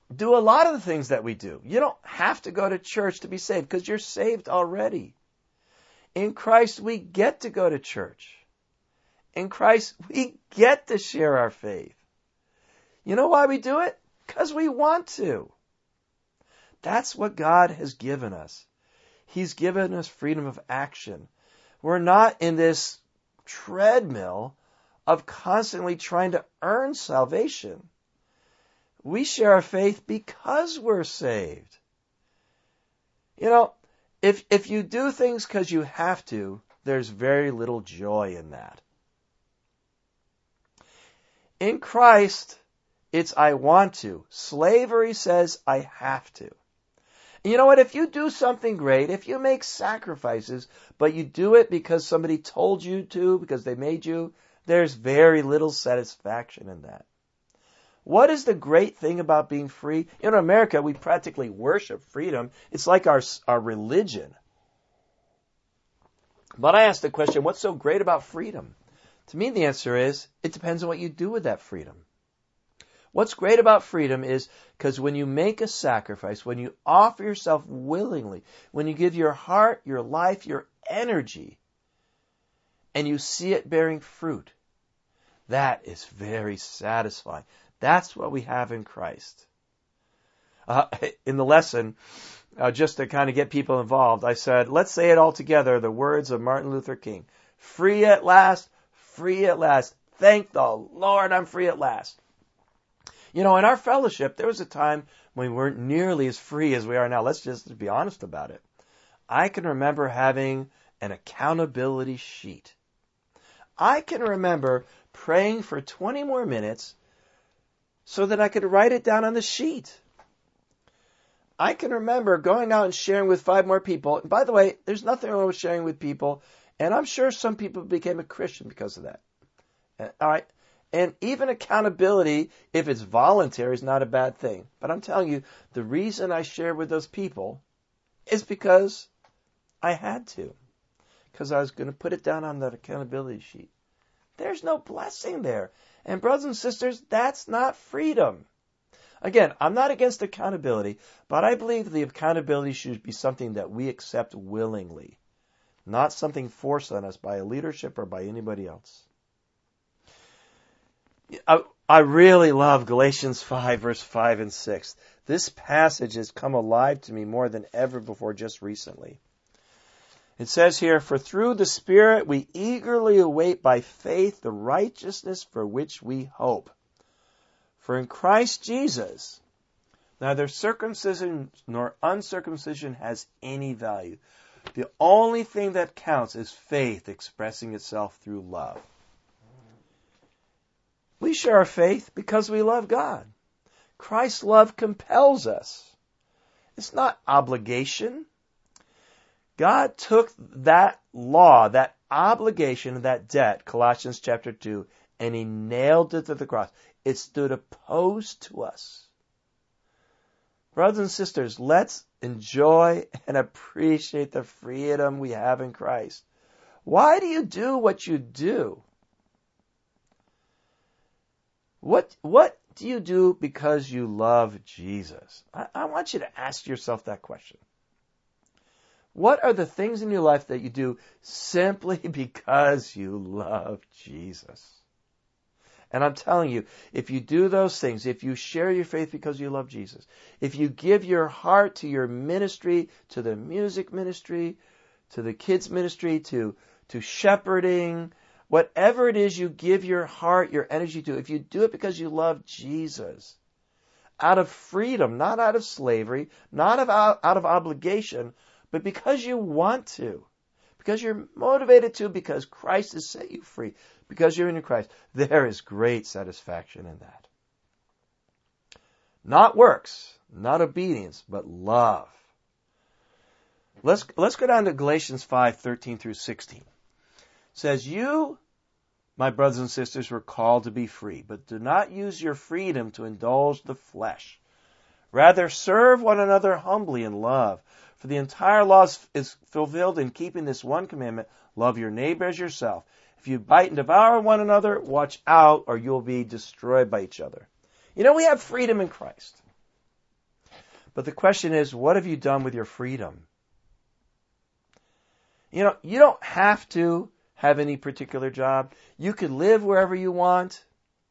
do a lot of the things that we do. You don't have to go to church to be saved because you're saved already. In Christ, we get to go to church. In Christ, we get to share our faith. You know why we do it? Because we want to. That's what God has given us. He's given us freedom of action. We're not in this treadmill of constantly trying to earn salvation. We share our faith because we're saved. You know, if if you do things because you have to, there's very little joy in that. In Christ, it's I want to. Slavery says I have to. And you know what? If you do something great, if you make sacrifices, but you do it because somebody told you to, because they made you, there's very little satisfaction in that. What is the great thing about being free? In America, we practically worship freedom. It's like our, our religion. But I asked the question, what's so great about freedom? To me, the answer is, it depends on what you do with that freedom. What's great about freedom is because when you make a sacrifice, when you offer yourself willingly, when you give your heart, your life, your energy, and you see it bearing fruit, that is very satisfying. That's what we have in Christ. Uh, in the lesson, uh, just to kind of get people involved, I said, let's say it all together, the words of Martin Luther King. Free at last, free at last. Thank the Lord I'm free at last. You know, in our fellowship, there was a time when we weren't nearly as free as we are now. Let's just be honest about it. I can remember having an accountability sheet. I can remember praying for twenty more minutes so that I could write it down on the sheet. I can remember going out and sharing with five more people. And by the way, there's nothing wrong with sharing with people. And I'm sure some people became a Christian because of that. All right. And even accountability, if it's voluntary, is not a bad thing. But I'm telling you, the reason I share with those people is because I had to. Because I was going to put it down on that accountability sheet. There's no blessing there. And brothers and sisters, that's not freedom. Again, I'm not against accountability, but I believe the accountability should be something that we accept willingly, not something forced on us by a leadership or by anybody else. I, I really love Galatians five, verse five and six. This passage has come alive to me more than ever before just recently. It says here, for through the Spirit we eagerly await by faith the righteousness for which we hope. For in Christ Jesus, neither circumcision nor uncircumcision has any value. The only thing that counts is faith expressing itself through love. We share our faith because we love God. Christ's love compels us. It's not obligation. God took that law, that obligation, that debt, Colossians chapter two, and He nailed it to the cross. It stood opposed to us. Brothers and sisters, let's enjoy and appreciate the freedom we have in Christ. Why do you do what you do? What what do you do because you love Jesus? I, I want you to ask yourself that question. What are the things in your life that you do simply because you love Jesus? And I'm telling you, if you do those things, if you share your faith because you love Jesus, if you give your heart to your ministry, to the music ministry, to the kids ministry, to, to shepherding, whatever it is you give your heart, your energy to, if you do it because you love Jesus, out of freedom, not out of slavery, not of, out, out of obligation, but because you want to, because you're motivated to, because Christ has set you free, because you're in Christ, there is great satisfaction in that. Not works, not obedience, but love. Let's, let's go down to Galatians five, thirteen through sixteen. It says, you, my brothers and sisters, were called to be free, but do not use your freedom to indulge the flesh. Rather, serve one another humbly in love. For the entire law is fulfilled in keeping this one commandment, love your neighbor as yourself. If you bite and devour one another, watch out or you'll be destroyed by each other. You know, we have freedom in Christ. But the question is, what have you done with your freedom? You know, you don't have to have any particular job. You can live wherever you want.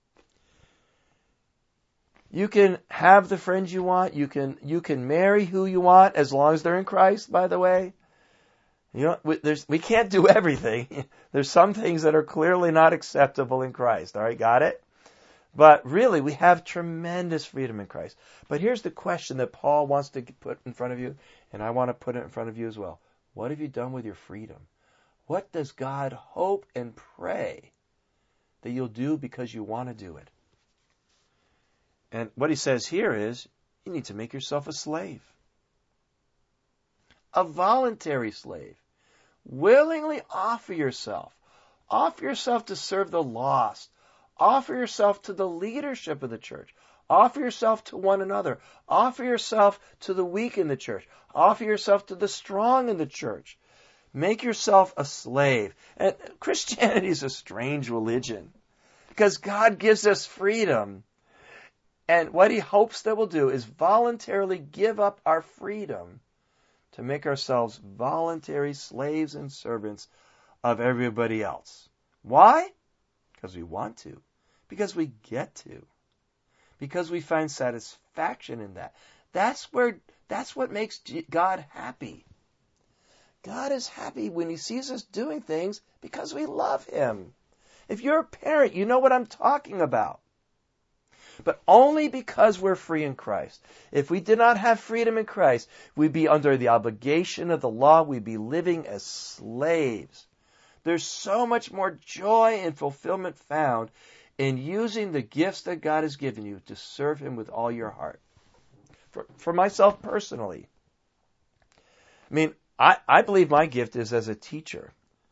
You can have the friends you want. You can you can marry who you want as long as they're in Christ, by the way. You know, we, there's, we can't do everything. There's some things that are clearly not acceptable in Christ. All right, got it? But really, we have tremendous freedom in Christ. But here's the question that Paul wants to put in front of you, and I want to put it in front of you as well. What have you done with your freedom? What does God hope and pray that you'll do because you want to do it? And what he says here is, you need to make yourself a slave. A voluntary slave. Willingly offer yourself. Offer yourself to serve the lost. Offer yourself to the leadership of the church. Offer yourself to one another. Offer yourself to the weak in the church. Offer yourself to the strong in the church. Make yourself a slave. And Christianity is a strange religion because God gives us freedom. And what he hopes that we'll do is voluntarily give up our freedom to make ourselves voluntary slaves and servants of everybody else. Why? Because we want to. Because we get to. Because we find satisfaction in that. That's where, that's what makes God happy. God is happy when he sees us doing things because we love him. If you're a parent, you know what I'm talking about. But only because we're free in Christ. If we did not have freedom in Christ, we'd be under the obligation of the law. We'd be living as slaves. There's so much more joy and fulfillment found in using the gifts that God has given you to serve him with all your heart. For, for myself personally, I mean, I, I believe my gift is as a teacher.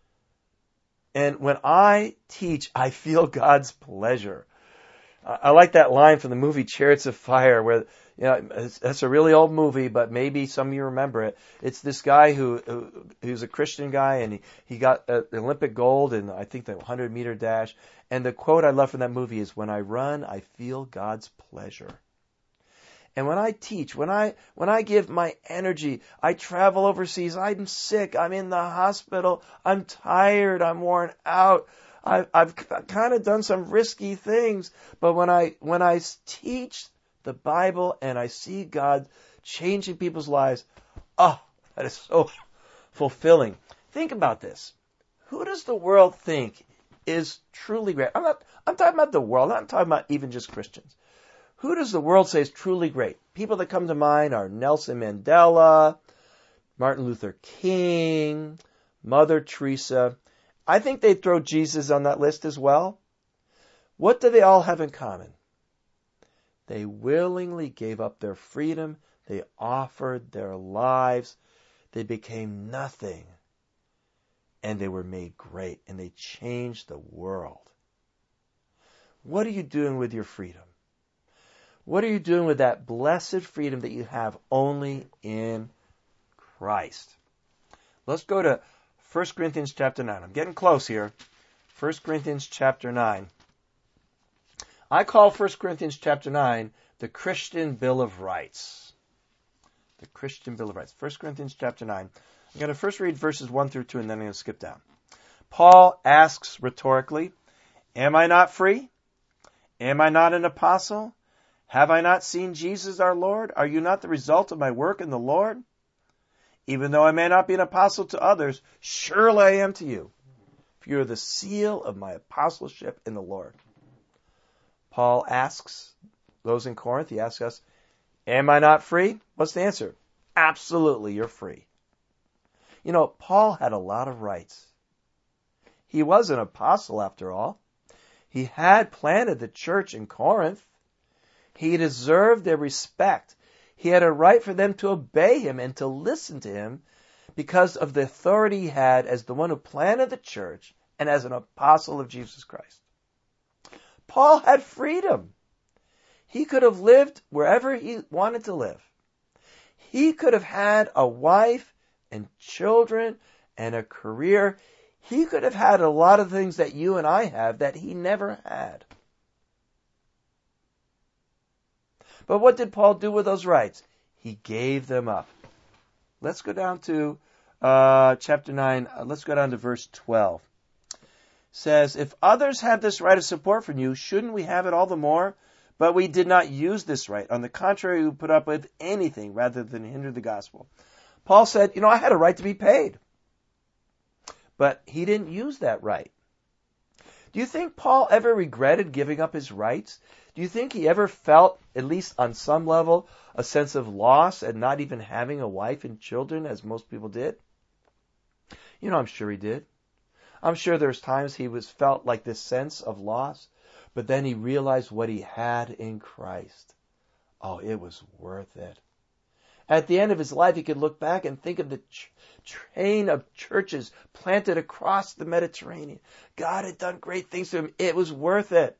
And when I teach, I feel God's pleasure. I like that line from the movie Chariots of Fire, where, you know, that's a really old movie, but maybe some of you remember it. It's this guy who, who who's a Christian guy, and he, he got uh, Olympic gold in, I think, the hundred meter dash. And the quote I love from that movie is, "When I run, I feel God's pleasure." And when I teach, when I when I give my energy, I travel overseas, I'm sick, I'm in the hospital, I'm tired, I'm worn out. I've, I've kind of done some risky things, but when I when I teach the Bible and I see God changing people's lives, oh, that is so fulfilling. Think about this. Who does the world think is truly great? I'm not. I'm talking about the world. I'm not talking about even just Christians. Who does the world say is truly great? People that come to mind are Nelson Mandela, Martin Luther King, Mother Teresa. I think they'd throw Jesus on that list as well. What do they all have in common? They willingly gave up their freedom. They offered their lives. They became nothing. And they were made great. And they changed the world. What are you doing with your freedom? What are you doing with that blessed freedom that you have only in Christ? Let's go to First Corinthians chapter nine. I'm getting close here. First Corinthians chapter nine. I call First Corinthians chapter nine the Christian Bill of Rights. The Christian Bill of Rights. First Corinthians chapter nine. I'm going to first read verses one through two and then I'm going to skip down. Paul asks rhetorically, "Am I not free? Am I not an apostle? Have I not seen Jesus our Lord? Are you not the result of my work in the Lord? Even though I may not be an apostle to others, surely I am to you. For you are the seal of my apostleship in the Lord." Paul asks those in Corinth, he asks us, am I not free? What's the answer? Absolutely, you're free. You know, Paul had a lot of rights. He was an apostle after all. He had planted the church in Corinth. He deserved their respect. He had a right for them to obey him and to listen to him because of the authority he had as the one who planted the church and as an apostle of Jesus Christ. Paul had freedom. He could have lived wherever he wanted to live. He could have had a wife and children and a career. He could have had a lot of things that you and I have that he never had. But what did Paul do with those rights? He gave them up. Let's go down to uh, chapter nine. Uh, let's go down to verse twelve. It says, if others have this right of support from you, shouldn't we have it all the more? But we did not use this right. On the contrary, we put up with anything rather than hinder the gospel. Paul said, you know, I had a right to be paid. But he didn't use that right. Do you think Paul ever regretted giving up his rights? Do you think he ever felt, at least on some level, a sense of loss at not even having a wife and children, as most people did? You know, I'm sure he did. I'm sure there's times he was felt like this sense of loss, but then he realized what he had in Christ. Oh, it was worth it. At the end of his life, he could look back and think of the ch- train of churches planted across the Mediterranean. God had done great things to him. It was worth it.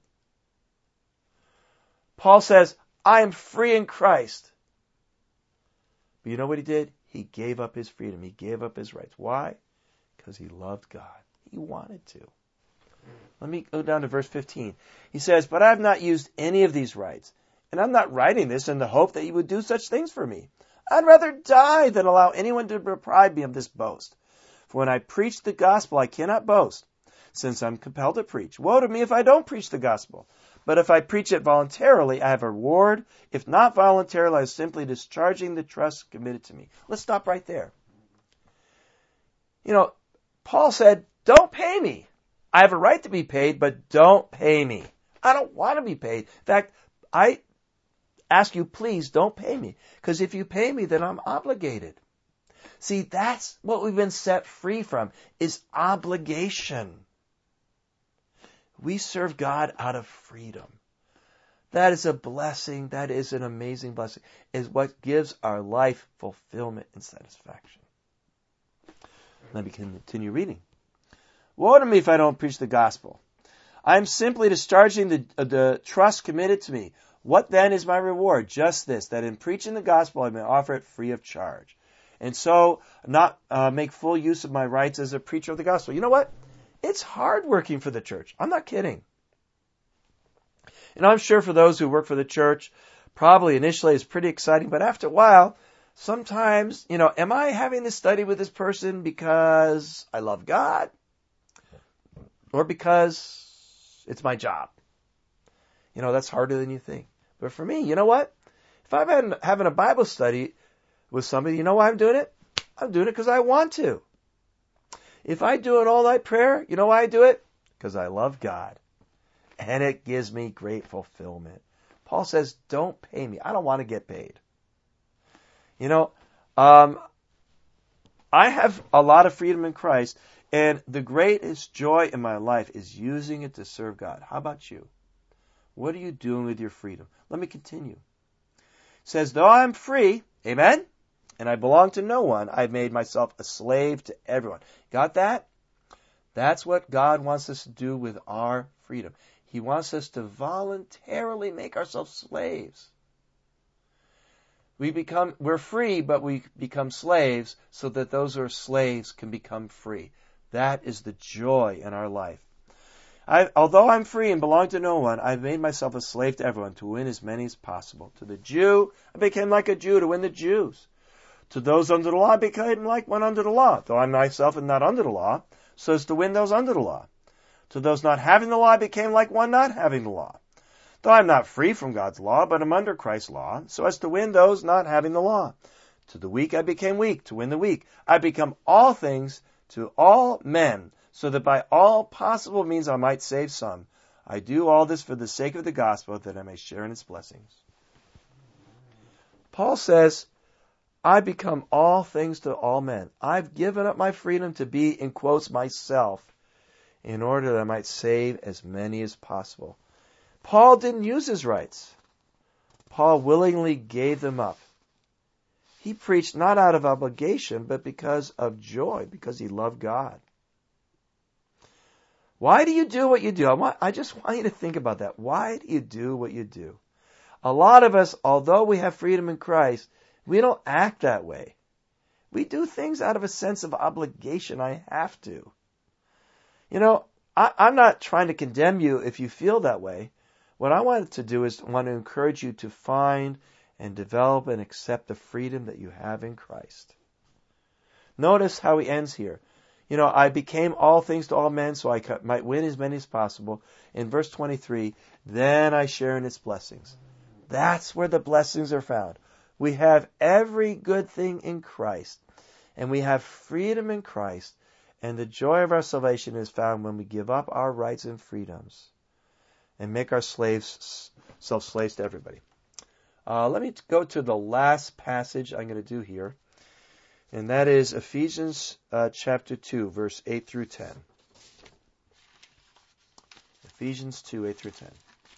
Paul says, I am free in Christ. But you know what he did? He gave up his freedom. He gave up his rights. Why? Because he loved God. He wanted to. Let me go down to verse fifteen. He says, but I have not used any of these rights, and I'm not writing this in the hope that you would do such things for me. I'd rather die than allow anyone to deprive me of this boast. For when I preach the gospel, I cannot boast, since I'm compelled to preach. Woe to me if I don't preach the gospel. But if I preach it voluntarily, I have a reward. If not voluntarily, I am simply discharging the trust committed to me. Let's stop right there. You know, Paul said, don't pay me. I have a right to be paid, but don't pay me. I don't want to be paid. In fact, I ask you, please don't pay me. Because if you pay me, then I'm obligated. See, that's what we've been set free from, is obligation. We serve God out of freedom. That is a blessing. That is an amazing blessing. Is what gives our life fulfillment and satisfaction. Let me continue reading. Woe to me if I don't preach the gospel. I am simply discharging the, uh, the trust committed to me. What then is my reward? Just this, that in preaching the gospel I may offer it free of charge. And so not uh, make full use of my rights as a preacher of the gospel. You know what? It's hard working for the church. I'm not kidding. And I'm sure for those who work for the church, probably initially it's pretty exciting, but after a while, sometimes, you know, am I having this study with this person because I love God? Or because it's my job? You know, that's harder than you think. But for me, you know what? If I'm having, having a Bible study with somebody, you know why I'm doing it? I'm doing it because I want to. If I do an all-night prayer, you know why I do it? Because I love God. And it gives me great fulfillment. Paul says, don't pay me. I don't want to get paid. You know, um, I have a lot of freedom in Christ, and the greatest joy in my life is using it to serve God. How about you? What are you doing with your freedom? Let me continue. It says, though I'm free, amen, and I belong to no one, I've made myself a slave to everyone. Got that? That's what God wants us to do with our freedom. He wants us to voluntarily make ourselves slaves. We become, we're free, but we become slaves so that those who are slaves can become free. That is the joy in our life. I, although I'm free and belong to no one, I've made myself a slave to everyone to win as many as possible. To the Jew, I became like a Jew to win the Jews. To those under the law, I became like one under the law. Though I myself am not under the law, so as to win those under the law. To those not having the law, I became like one not having the law. Though I am not free from God's law, but am under Christ's law, so as to win those not having the law. To the weak I became weak, to win the weak. I become all things to all men, so that by all possible means I might save some. I do all this for the sake of the gospel, that I may share in its blessings. Paul says, I become all things to all men. I've given up my freedom to be, in quotes, myself, in order that I might save as many as possible. Paul didn't use his rights. Paul willingly gave them up. He preached not out of obligation, but because of joy, because he loved God. Why do you do what you do? I, want, I just want you to think about that. Why do you do what you do? A lot of us, although we have freedom in Christ, we don't act that way. We do things out of a sense of obligation. I have to. You know, I, I'm not trying to condemn you if you feel that way. What I wanted to do is want to encourage you to find and develop and accept the freedom that you have in Christ. Notice how he ends here. You know, I became all things to all men so I might win as many as possible. In verse twenty-three, then I share in its blessings. That's where the blessings are found. We have every good thing in Christ, and we have freedom in Christ, and the joy of our salvation is found when we give up our rights and freedoms and make our slaves, self-slaves to everybody. Uh, let me go to the last passage I'm going to do here, and that is Ephesians uh, chapter two, verse eight through ten. Ephesians two, eight through ten.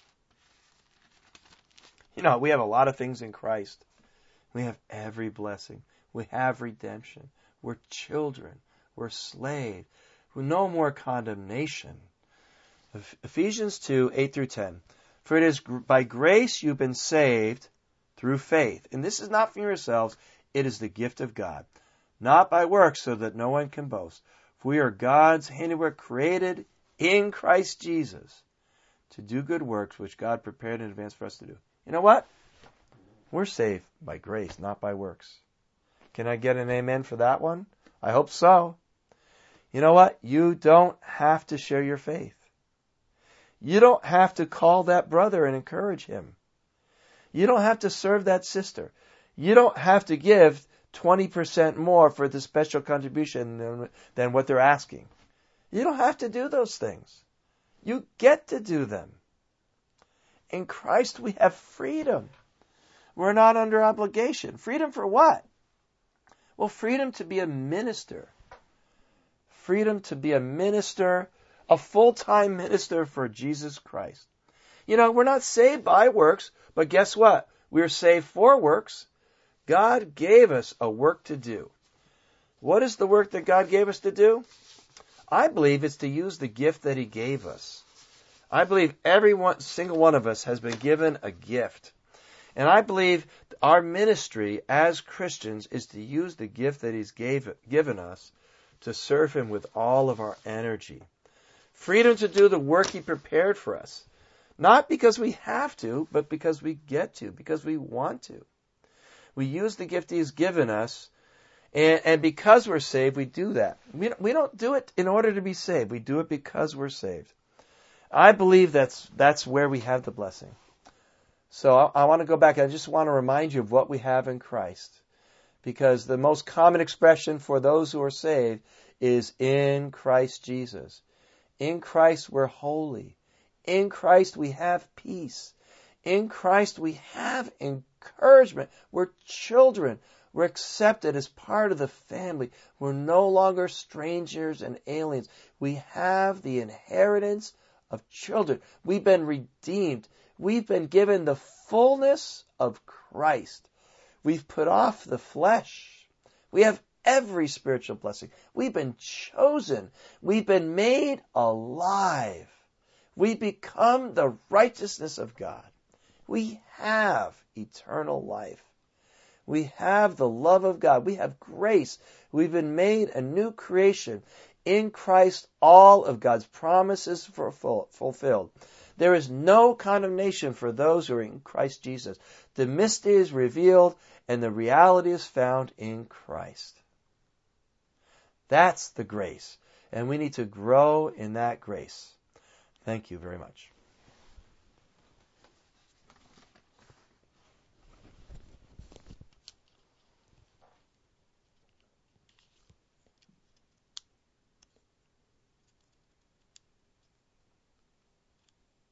You know, we have a lot of things in Christ. We have every blessing. We have redemption. We're children. We're slaves. We're no more condemnation. Ephesians two, eight through ten. For it is by grace you've been saved through faith. And this is not from yourselves. It is the gift of God. Not by works, so that no one can boast. For we are God's handiwork, created in Christ Jesus to do good works, which God prepared in advance for us to do. You know what? We're saved by grace, not by works. Can I get an amen for that one? I hope so. You know what? You don't have to share your faith. You don't have to call that brother and encourage him. You don't have to serve that sister. You don't have to give twenty percent more for the special contribution than, than what they're asking. You don't have to do those things. You get to do them. In Christ we have freedom. We're not under obligation. Freedom for what? Well, freedom to be a minister. Freedom to be a minister, a full-time minister for Jesus Christ. You know, we're not saved by works, but guess what? We're saved for works. God gave us a work to do. What is the work that God gave us to do? I believe it's to use the gift that He gave us. I believe every one, single one of us has been given a gift. And I believe our ministry as Christians is to use the gift that He's gave, given us to serve Him with all of our energy. Freedom to do the work He prepared for us. Not because we have to, but because we get to, because we want to. We use the gift He's given us, and, and because we're saved, we do that. We, we don't do it in order to be saved. We do it because we're saved. I believe that's that's where we have the blessing. So I, I want to go back. I just want to remind you of what we have in Christ. Because the most common expression for those who are saved is in Christ Jesus. In Christ we're holy. In Christ we have peace. In Christ we have encouragement. We're children. We're accepted as part of the family. We're no longer strangers and aliens. We have the inheritance of children. We've been redeemed. We've been given the fullness of Christ. We've put off the flesh. We have every spiritual blessing. We've been chosen. We've been made alive. We become the righteousness of God. We have eternal life. We have the love of God. We have grace. We've been made a new creation. In Christ, all of God's promises are fulfilled. There is no condemnation for those who are in Christ Jesus. The mystery is revealed, and the reality is found in Christ. That's the grace, and we need to grow in that grace. Thank you very much.